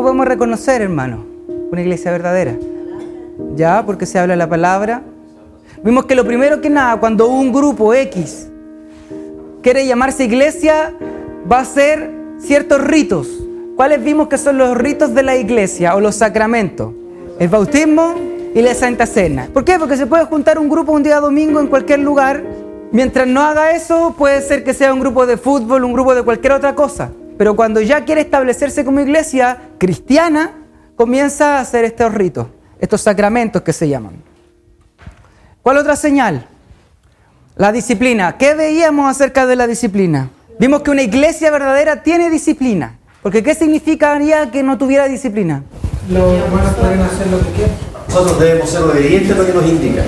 podemos reconocer, hermano? Una iglesia verdadera. Ya, porque se habla la palabra. Vimos que lo primero que nada, cuando un grupo X quiere llamarse iglesia, va a ser ciertos ritos. ¿Cuáles vimos que son los ritos de la iglesia o los sacramentos? El bautismo y la Santa Cena. ¿Por qué? Porque se puede juntar un grupo un día domingo en cualquier lugar. Mientras no haga eso, puede ser que sea un grupo de fútbol, un grupo de cualquier otra cosa. Pero cuando ya quiere establecerse como iglesia cristiana, comienza a hacer estos ritos, estos sacramentos que se llaman. ¿Cuál otra señal? La disciplina. ¿Qué veíamos acerca de la disciplina? Vimos que una iglesia verdadera tiene disciplina. Porque ¿qué significaría que no tuviera disciplina? Los hermanos pueden hacer lo que quieran. Nosotros debemos ser obedientes a lo que nos indica.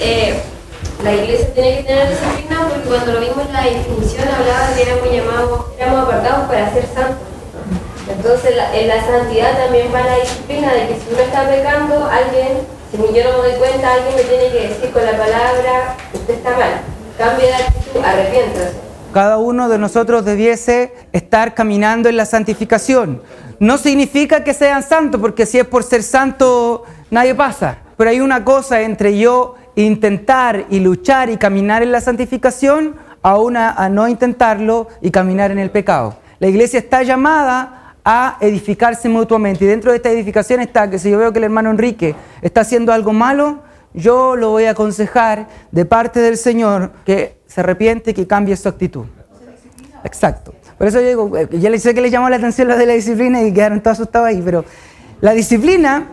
La iglesia tiene que tener disciplina porque cuando lo vimos en la definición hablaba de que éramos apartados para ser santos. Entonces en la santidad también va la disciplina de que si uno está pecando, alguien, si yo no me doy cuenta, alguien me tiene que decir con la palabra, usted está mal, cambie de actitud, arrepiéntase. Cada uno de nosotros debiese estar caminando en la santificación. No significa que sean santos, porque si es por ser santo, nadie pasa. Pero hay una cosa entre yo intentar y luchar y caminar en la santificación, a no intentarlo y caminar en el pecado. La iglesia está llamada a edificarse mutuamente. Y dentro de esta edificación está que si yo veo que el hermano Enrique está haciendo algo malo, yo lo voy a aconsejar de parte del Señor que se arrepiente y que cambie su actitud. Exacto. Por eso yo digo, ya les sé que les llamó la atención lo de la disciplina y quedaron todos asustados ahí, pero la disciplina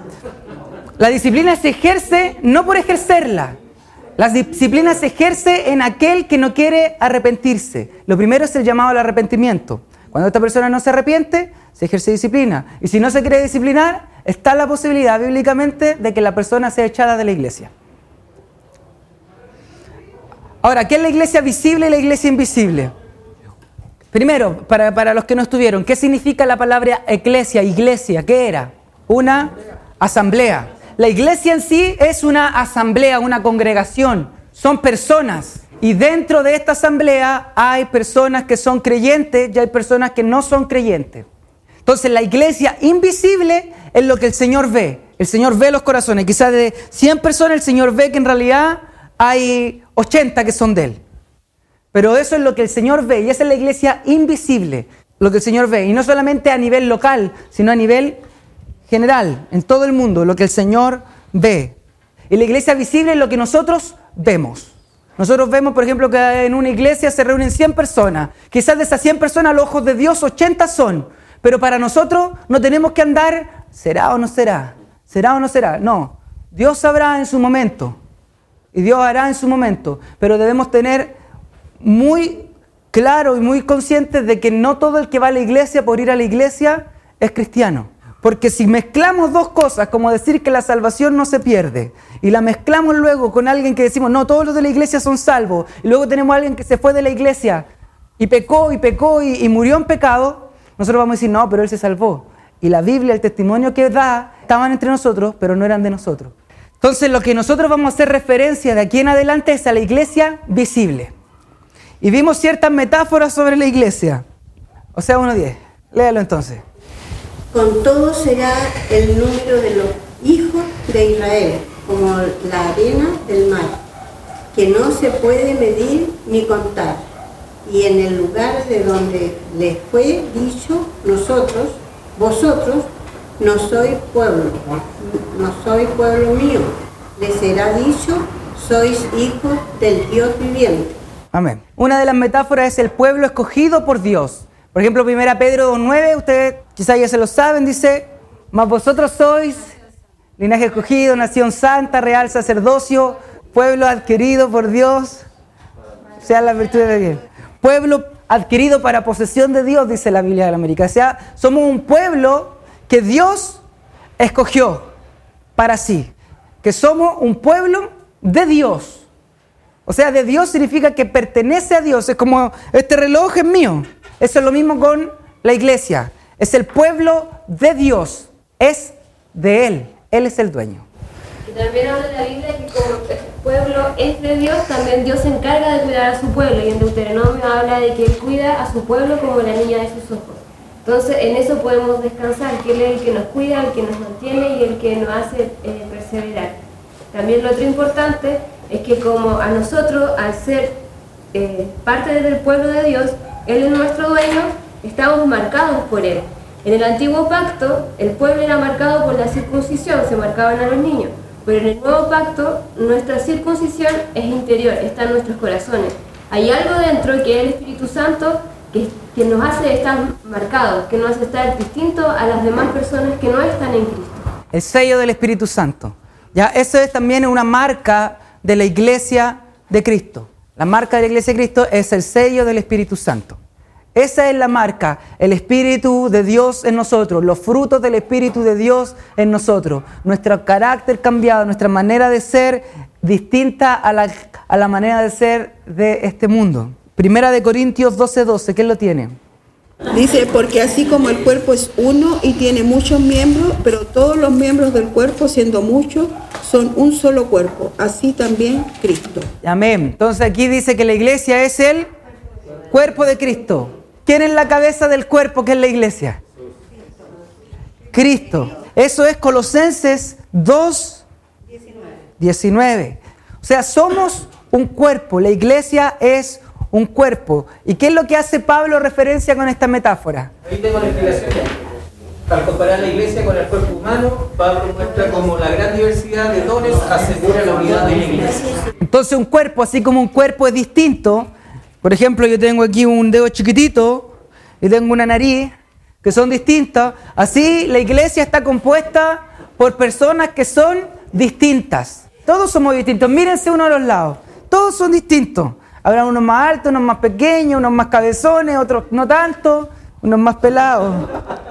se ejerce no por ejercerla. La disciplina se ejerce en aquel que no quiere arrepentirse. Lo primero es el llamado al arrepentimiento. Cuando esta persona no se arrepiente, se ejerce disciplina. Y si no se quiere disciplinar, está la posibilidad bíblicamente de que la persona sea echada de la iglesia. Ahora, ¿qué es la iglesia visible y la iglesia invisible? Primero, para los que no estuvieron, ¿qué significa la palabra eclesia, iglesia? ¿Qué era? Una asamblea. La iglesia en sí es una asamblea, una congregación. Son personas. Y dentro de esta asamblea hay personas que son creyentes y hay personas que no son creyentes. Entonces la iglesia invisible es lo que el Señor ve. El Señor ve los corazones. Quizás de 100 personas el Señor ve que en realidad hay 80 que son de Él. Pero eso es lo que el Señor ve y esa es la iglesia invisible, lo que el Señor ve. Y no solamente a nivel local, sino a nivel general, en todo el mundo, lo que el Señor ve. Y la iglesia visible es lo que nosotros vemos. Nosotros vemos, por ejemplo, que en una iglesia se reúnen 100 personas. Quizás de esas 100 personas, a los ojos de Dios, 80 son. Pero para nosotros no tenemos que andar, ¿será o no será? ¿Será o no será? No, Dios sabrá en su momento. Y Dios hará en su momento. Pero debemos tener muy claro y muy conscientes de que no todo el que va a la iglesia por ir a la iglesia es cristiano. Porque si mezclamos dos cosas, como decir que la salvación no se pierde, y la mezclamos luego con alguien que decimos, no, todos los de la iglesia son salvos, y luego tenemos a alguien que se fue de la iglesia y pecó y murió en pecado, nosotros vamos a decir, no, pero él se salvó. Y la Biblia, el testimonio que da, estaban entre nosotros, pero no eran de nosotros. Entonces lo que nosotros vamos a hacer referencia de aquí en adelante es a la iglesia visible. Y vimos ciertas metáforas sobre la iglesia. O sea, 1:10. Léalo entonces. Con todo será el número de los hijos de Israel, como la arena del mar, que no se puede medir ni contar. Y en el lugar de donde les fue dicho, vosotros, no sois pueblo mío, les será dicho, sois hijos del Dios viviente. Amén. Una de las metáforas es el pueblo escogido por Dios. Por ejemplo, 1 Pedro 2:9, ustedes quizás ya se lo saben, dice, mas vosotros sois linaje escogido, nación santa, real sacerdocio, pueblo adquirido por Dios, sea la virtud de Dios. Pueblo adquirido para posesión de Dios, dice la Biblia de la América. O sea, somos un pueblo que Dios escogió para sí. Que somos un pueblo de Dios. O sea, de Dios significa que pertenece a Dios. Es como, este reloj es mío. Eso es lo mismo con la iglesia. Es el pueblo de Dios. Es de Él. Él es el dueño. Y también habla en la Biblia que como el pueblo es de Dios, también Dios se encarga de cuidar a su pueblo. Y en Deuteronomio habla de que Él cuida a su pueblo como la niña de sus ojos. Entonces en eso podemos descansar, que Él es el que nos cuida, el que nos mantiene y el que nos hace perseverar. También lo otro importante es que como a nosotros, al ser parte del pueblo de Dios, Él es nuestro dueño, estamos marcados por Él. En el antiguo pacto, el pueblo era marcado por la circuncisión, se marcaban a los niños. Pero en el nuevo pacto, nuestra circuncisión es interior, está en nuestros corazones. Hay algo dentro que es el Espíritu Santo que nos hace estar marcados, que nos hace estar distintos a las demás personas que no están en Cristo. El sello del Espíritu Santo. Ya, eso es también una marca de la iglesia de Cristo. La marca de la iglesia de Cristo es el sello del Espíritu Santo. Esa es la marca, el Espíritu de Dios en nosotros, los frutos del Espíritu de Dios en nosotros, nuestro carácter cambiado, nuestra manera de ser distinta a la manera de ser de este mundo. Primera de Corintios 12:12, ¿quién lo tiene? Dice, porque así como el cuerpo es uno y tiene muchos miembros, pero todos los miembros del cuerpo, siendo muchos, son un solo cuerpo, así también Cristo. Amén. Entonces aquí dice que la iglesia es el cuerpo de Cristo. ¿Quién es la cabeza del cuerpo que es la iglesia? Cristo. Eso es Colosenses 2:19. O sea, somos un cuerpo, la iglesia es un cuerpo. ¿Y qué es lo que hace Pablo referencia con esta metáfora? Ahí tengo la explicación. Al comparar la iglesia con el cuerpo humano, Pablo muestra cómo la gran diversidad de dones asegura la unidad de la iglesia. Entonces un cuerpo, así como un cuerpo es distinto, por ejemplo, yo tengo aquí un dedo chiquitito y tengo una nariz, que son distintas, así la iglesia está compuesta por personas que son distintas. Todos somos distintos, mírense uno a los lados, todos son distintos. Habrá unos más altos, unos más pequeños, unos más cabezones, otros no tanto, unos más pelados.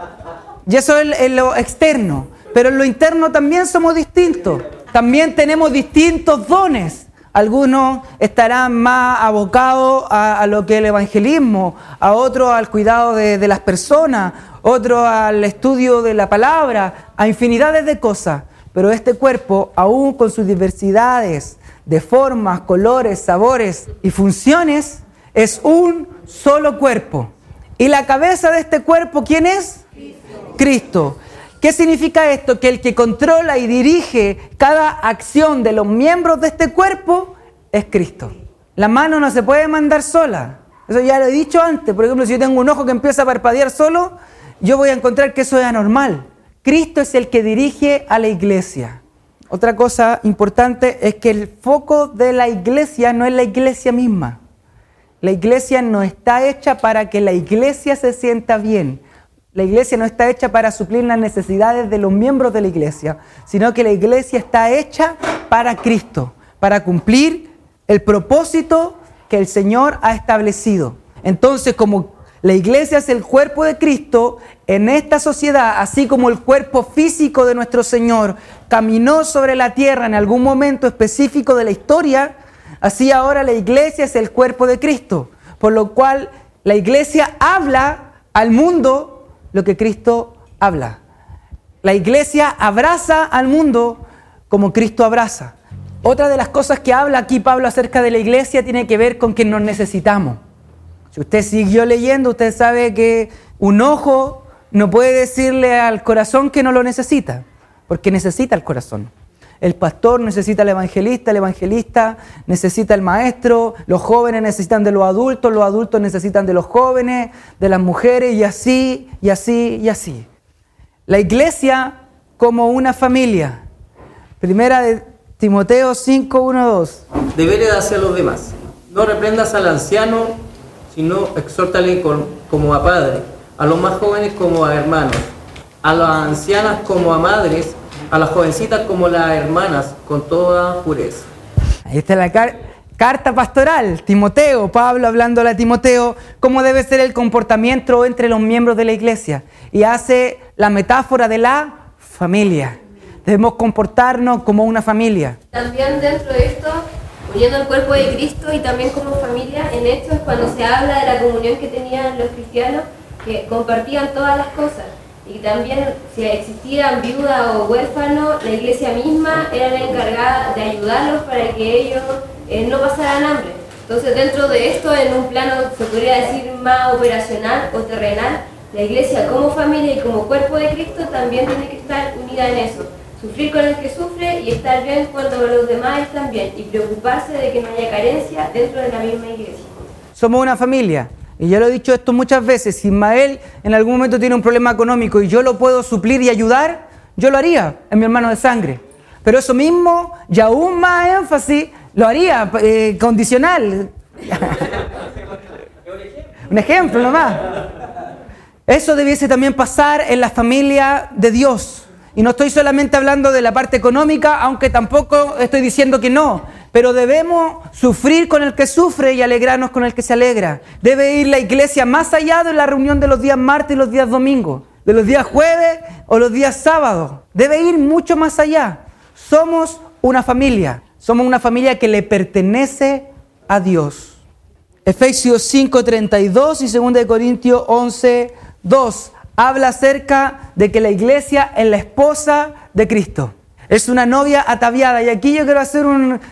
Y eso es en lo externo, pero en lo interno también somos distintos. También tenemos distintos dones. Algunos estarán más abocados a lo que es el evangelismo, a otros al cuidado de las personas, otros al estudio de la palabra, a infinidades de cosas. Pero este cuerpo, aún con sus diversidades de formas, colores, sabores y funciones, es un solo cuerpo. ¿Y la cabeza de este cuerpo quién es? Cristo. ¿Qué significa esto? Que el que controla y dirige cada acción de los miembros de este cuerpo es Cristo. La mano no se puede mandar sola. Eso ya lo he dicho antes. Por ejemplo, si yo tengo un ojo que empieza a parpadear solo, yo voy a encontrar que eso es anormal. Cristo es el que dirige a la iglesia. Otra cosa importante es que el foco de la iglesia no es la iglesia misma. La iglesia no está hecha para que la iglesia se sienta bien. La iglesia no está hecha para suplir las necesidades de los miembros de la iglesia, sino que la iglesia está hecha para Cristo, para cumplir el propósito que el Señor ha establecido. Entonces, como la iglesia es el cuerpo de Cristo, en esta sociedad, así como el cuerpo físico de nuestro Señor caminó sobre la tierra en algún momento específico de la historia, así ahora la iglesia es el cuerpo de Cristo, por lo cual la iglesia habla al mundo lo que Cristo habla. La iglesia abraza al mundo como Cristo abraza. Otra de las cosas que habla aquí Pablo acerca de la iglesia tiene que ver con que nos necesitamos. Si usted siguió leyendo, usted sabe que un ojo no puede decirle al corazón que no lo necesita, porque necesita el corazón. El pastor necesita al evangelista necesita al maestro, los jóvenes necesitan de los adultos necesitan de los jóvenes, de las mujeres, y así, y así, y así. La iglesia como una familia. Primera de Timoteo 5:1-2. Deberes hacia los demás. No reprendas al anciano, sino exhórtale como a padre, a los más jóvenes como a hermanos, a las ancianas como a madres, a las jovencitas como las hermanas, con toda pureza. Ahí está la carta pastoral, Timoteo, Pablo hablándole a Timoteo cómo debe ser el comportamiento entre los miembros de la iglesia. Y hace la metáfora de la familia. Debemos comportarnos como una familia. También dentro de esto, uniendo el cuerpo de Cristo y también como familia, en esto es cuando se habla de la comunión que tenían los cristianos, que compartían todas las cosas. Y también, si existían viudas o huérfanos, la iglesia misma era la encargada de ayudarlos para que ellos no pasaran hambre. Entonces, dentro de esto, en un plano, se podría decir, más operacional o terrenal, La iglesia como familia y como cuerpo de Cristo también tiene que estar unida en eso. Sufrir con el que sufre y estar bien cuando los demás están bien. Y preocuparse de que no haya carencia dentro de la misma iglesia. Somos una familia. Y yo lo he dicho esto muchas veces. Si Ismael en algún momento tiene un problema económico y yo lo puedo suplir y ayudar, yo lo haría, es mi hermano de sangre. Pero eso mismo, y aún más énfasis, lo haría condicional. Un ejemplo nomás. Eso debiese también pasar en la familia de Dios. Y no estoy solamente hablando de la parte económica, aunque tampoco estoy diciendo que no. Pero debemos sufrir con el que sufre y alegrarnos con el que se alegra. Debe ir la iglesia más allá de la reunión de los días martes y los días domingos, de los días jueves o los días sábados. Debe ir mucho más allá. Somos una familia. Somos una familia que le pertenece a Dios. Efesios 5:32 y 2 Corintios 11:2 habla acerca de que la iglesia es la esposa de Cristo. Es una novia ataviada. Y aquí yo quiero hacer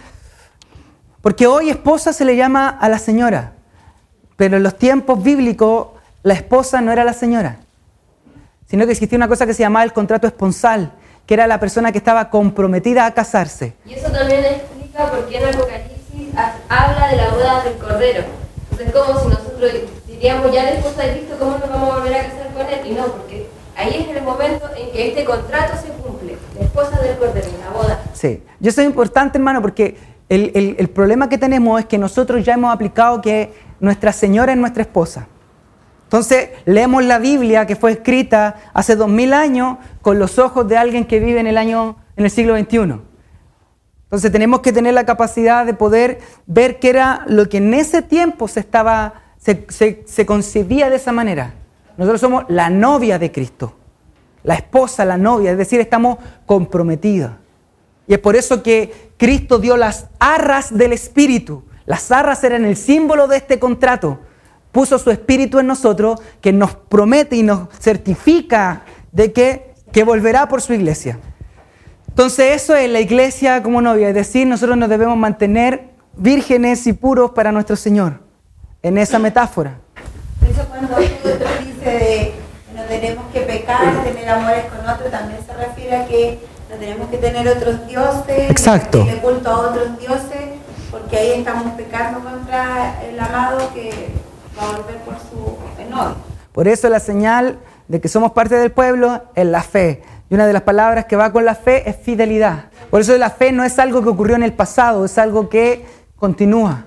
porque hoy esposa se le llama a la señora. Pero en los tiempos bíblicos la esposa no era la señora, sino que existía una cosa que se llamaba el contrato esponsal, que era la persona que estaba comprometida a casarse. Y eso también explica por qué en Apocalipsis habla de la boda del Cordero. Entonces, como si nosotros diríamos ya la esposa de Cristo, ¿cómo nos vamos a volver a casar con Él? Y no, porque ahí es el momento en que este contrato se cumple. La esposa del Cordero, la boda. Sí, y eso es importante, hermano, porque el problema que tenemos es que nosotros ya hemos aplicado que nuestra señora es nuestra esposa. Entonces, leemos la Biblia que fue escrita hace 2000 años con los ojos de alguien que vive en el siglo XXI. Entonces, tenemos que tener la capacidad de poder ver qué era lo que en ese tiempo se concebía de esa manera. Nosotros somos la novia de Cristo, la esposa, la novia, es decir, estamos comprometidos. Y es por eso que Cristo dio las arras del Espíritu. Las arras eran el símbolo de este contrato. Puso su Espíritu en nosotros, que nos promete y nos certifica de que volverá por su iglesia. Entonces eso es la iglesia como novia, es decir, nosotros nos debemos mantener vírgenes y puros para nuestro Señor, en esa metáfora. Por eso cuando tú dices de que no tenemos que pecar, tener amores con otros, también se refiere a que no tenemos que tener otros dioses, Exacto. Ni culto a otros dioses, porque ahí estamos pecando contra el amado que va a volver por su enojo. Por eso la señal de que somos parte del pueblo es la fe. Y una de las palabras que va con la fe es fidelidad. Por eso la fe no es algo que ocurrió en el pasado, es algo que continúa.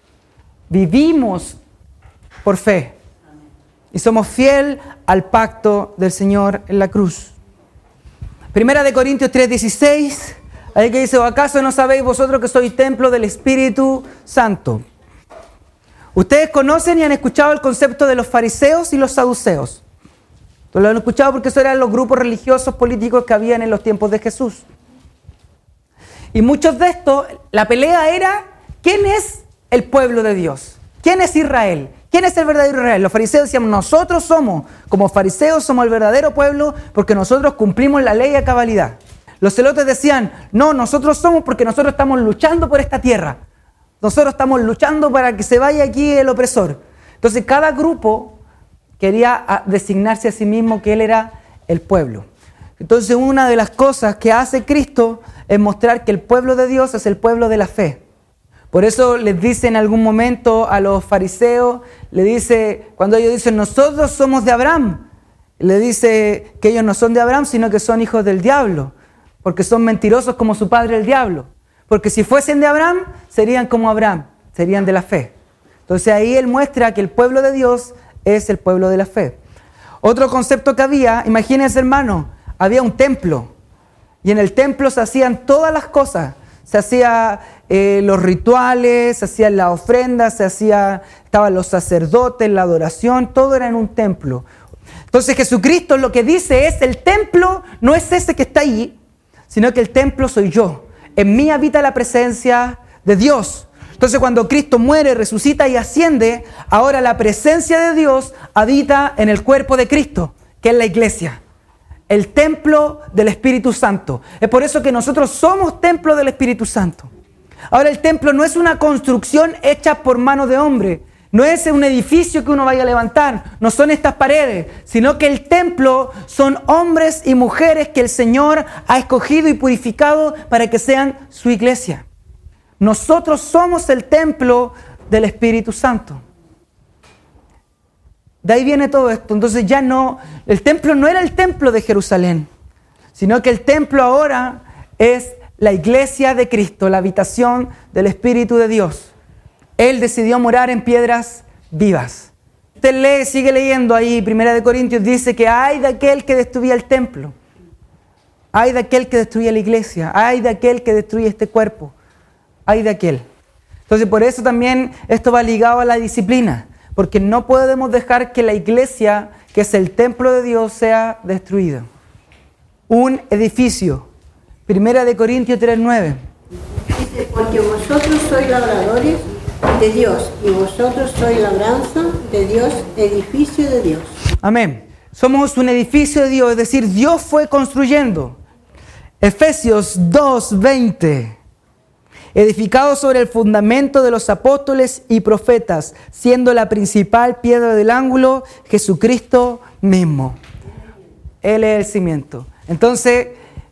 Vivimos por fe. Y somos fiel al pacto del Señor en la cruz. Primera de Corintios 3:16, ahí que dice, ¿o acaso no sabéis vosotros que sois templo del Espíritu Santo? Ustedes conocen y han escuchado el concepto de los fariseos y los saduceos. Lo han escuchado porque esos eran los grupos religiosos políticos que habían en los tiempos de Jesús. Y muchos de estos, la pelea era, ¿quién es el pueblo de Dios? ¿Quién es Israel? ¿Quién es el verdadero Israel? Los fariseos decían, nosotros somos, como fariseos, somos el verdadero pueblo porque nosotros cumplimos la ley a cabalidad. Los celotes decían, no, nosotros somos porque nosotros estamos luchando por esta tierra. Nosotros estamos luchando para que se vaya aquí el opresor. Entonces cada grupo quería designarse a sí mismo que él era el pueblo. Entonces una de las cosas que hace Cristo es mostrar que el pueblo de Dios es el pueblo de la fe. Por eso les dice en algún momento a los fariseos, le dice, cuando ellos dicen, nosotros somos de Abraham, le dice que ellos no son de Abraham, sino que son hijos del diablo, porque son mentirosos como su padre el diablo. Porque si fuesen de Abraham, serían como Abraham, serían de la fe. Entonces ahí él muestra que el pueblo de Dios es el pueblo de la fe. Otro concepto que había, imagínense hermano, había un templo, y en el templo se hacían todas las cosas. Se hacían los rituales, se hacían las ofrendas, estaban los sacerdotes, la adoración, todo era en un templo. Entonces Jesucristo lo que dice es, el templo no es ese que está allí, sino que el templo soy yo. En mí habita la presencia de Dios. Entonces cuando Cristo muere, resucita y asciende, ahora la presencia de Dios habita en el cuerpo de Cristo, que es la iglesia. El templo del Espíritu Santo. Es por eso que nosotros somos templo del Espíritu Santo. Ahora el templo no es una construcción hecha por mano de hombre, No es un edificio que uno vaya a levantar, no son estas paredes, sino que el templo son hombres y mujeres que el Señor ha escogido y purificado para que sean su iglesia. Nosotros somos el templo del Espíritu Santo. De ahí viene todo esto. Entonces ya no, el templo no era el templo de Jerusalén, sino que el templo ahora es la iglesia de Cristo, la habitación del Espíritu de Dios. Él decidió morar en piedras vivas. Usted lee, sigue leyendo ahí, 1 Corintios dice que hay de aquel que destruía el templo, hay de aquel que destruye la iglesia, hay de aquel que destruye este cuerpo, hay de aquel. Entonces por eso también esto va ligado a la disciplina, porque no podemos dejar que la iglesia, que es el templo de Dios, sea destruida. Un edificio, 1 Corintios 3:9. Dice, porque vosotros sois labradores de Dios y vosotros sois labranza de Dios, edificio de Dios. Amén. Somos un edificio de Dios, es decir, Dios fue construyendo. Efesios 2:20. Edificado sobre el fundamento de los apóstoles y profetas, siendo la principal piedra del ángulo Jesucristo mismo. Él es el cimiento. Entonces,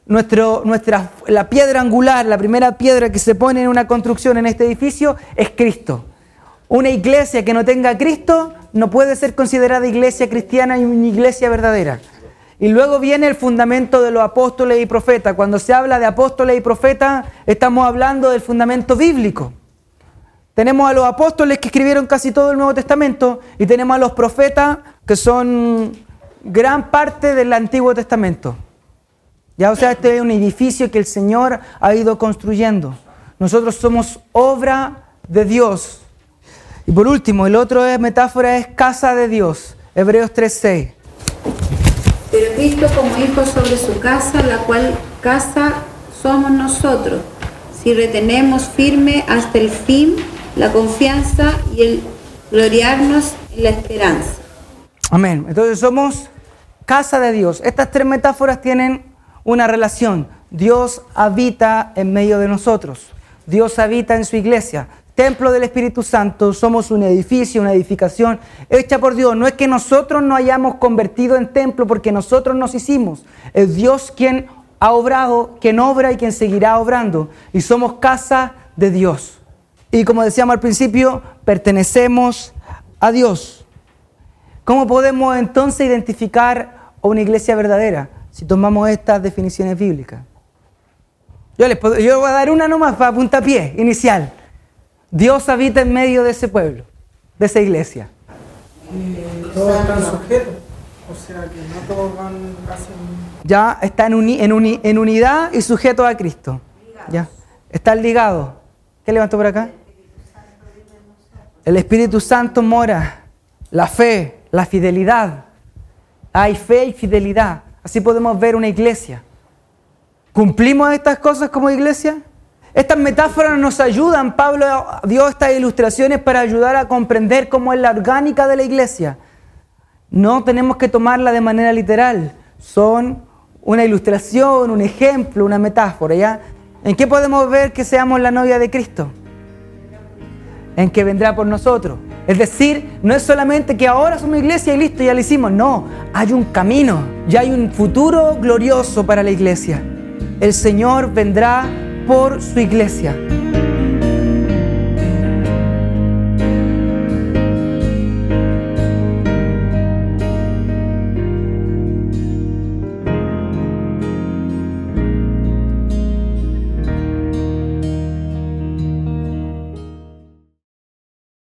la piedra angular, la primera piedra que se pone en una construcción en este edificio es Cristo. Una iglesia que no tenga a Cristo no puede ser considerada iglesia cristiana y una iglesia verdadera. Y luego viene el fundamento de los apóstoles y profetas. Cuando se habla de apóstoles y profetas, estamos hablando del fundamento bíblico. Tenemos a los apóstoles que escribieron casi todo el Nuevo Testamento y tenemos a los profetas que son gran parte del Antiguo Testamento. Ya, o sea, este es un edificio que el Señor ha ido construyendo. Nosotros somos obra de Dios. Y por último, el otro metáfora es casa de Dios. Hebreos 3:6. Pero Cristo como hijo sobre su casa, la cual casa somos nosotros, si retenemos firme hasta el fin la confianza y el gloriarnos en la esperanza. Amén. Entonces somos casa de Dios. Estas tres metáforas tienen una relación. Dios habita en medio de nosotros. Dios habita en su iglesia. Templo del Espíritu Santo, somos un edificio, una edificación hecha por Dios. No es que nosotros nos hayamos convertido en templo porque nosotros nos hicimos. Es Dios quien ha obrado, quien obra y quien seguirá obrando. Y somos casa de Dios. Y como decíamos al principio, pertenecemos a Dios. ¿Cómo podemos entonces identificar a una iglesia verdadera si tomamos estas definiciones bíblicas? Yo voy a dar una nomás para puntapié inicial. Dios habita en medio de ese pueblo, de esa iglesia. Todos están sujetos, o sea que no todos van hacia... Ya están en unidad y sujetos a Cristo. Ya están ligados. ¿Qué levantó por acá? El Espíritu Santo mora. La fe, la fidelidad. Hay fe y fidelidad. Así podemos ver una iglesia. ¿Cumplimos estas cosas como iglesia? Estas metáforas nos ayudan. Pablo dio estas ilustraciones para ayudar a comprender cómo es la orgánica de la iglesia. No tenemos que tomarla de manera literal. Son una ilustración, un ejemplo, una metáfora, ¿ya? ¿En qué podemos ver que seamos la novia de Cristo? En que vendrá por nosotros. Es decir, no es solamente que ahora somos iglesia y listo, ya lo hicimos. No, hay un camino, ya hay un futuro glorioso para la iglesia. El Señor vendrá por su iglesia.